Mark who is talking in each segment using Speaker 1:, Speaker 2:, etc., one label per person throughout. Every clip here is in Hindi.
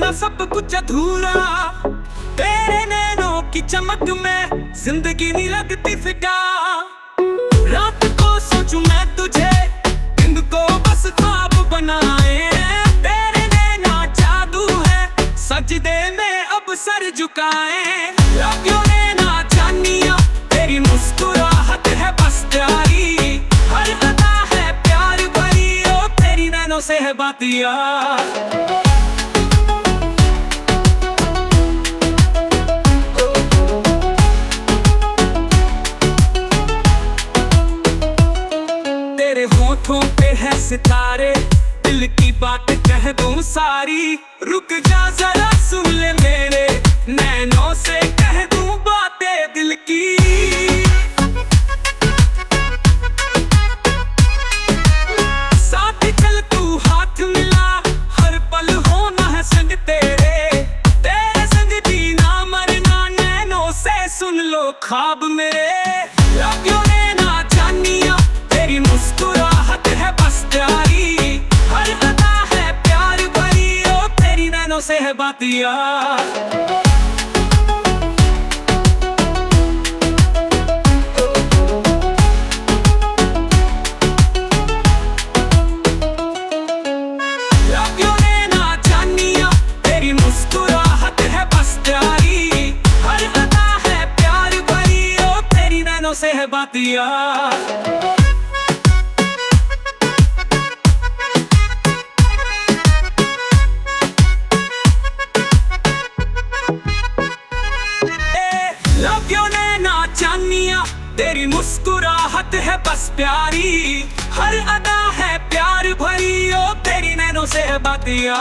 Speaker 1: वरना सब कुछ अधूरा। तेरे नैनों की चमक में जिंदगी नहीं लगती फिका। रात को सोचूं मैं तुझे, दिन को बस ख्वाब बनाए। तेरे नैना जादू है, सजदे में अब सर झुकाए। क्यों नैना चांदिया, तेरी मुस्कुराहट है बस प्यारी। हर अदा है प्यार भरी, ओ तेरी नैनों से है बातिया। तेरे होठों पे है सितारे, दिल की बात कह दूं सारी। रुक जा जरा सुन ले मेरे, नैनों से कह दूं बातें दिल की। साथ चल तू हाथ मिला, हर पल होना है संग तेरे। तेरे संग जीना मरना, नैनों से सुन लो ख्वाब मेरे। क्यों नैना चांदिया, तेरी मुस्कुराहट है बस प्यारी। हर अदा है प्यार भरी, ओ तेरी नैनों से है बातिया। क्यों नैना चांदिया, तेरी मुस्कुराहट है बस प्यारी। हर अदा है प्यार भरी, ओ तेरी नैनों से है बातिया। क्यों नैना चांदिया, तेरी मुस्कुराहट है बस प्यारी। हर अदा है प्यार भरी, ओ तेरी नैनों से है बातिया।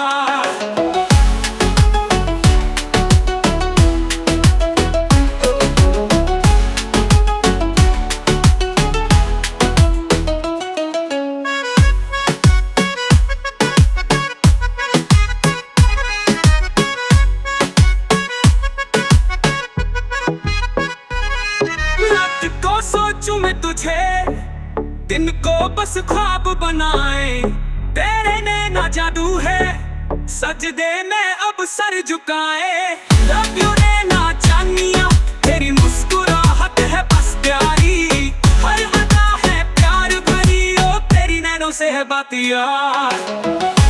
Speaker 1: रात को सोचूं मैं तुझे, दिन को बस ख्वाब बनाए। तेरे नैना जादू है, सजदे में अब सर झुकाए। क्यों नैना चांदिया, तेरी मुस्कुराहट है बस प्यारी। हर अदा है प्यार भरी, ओ तेरी नैनों से है बातिया।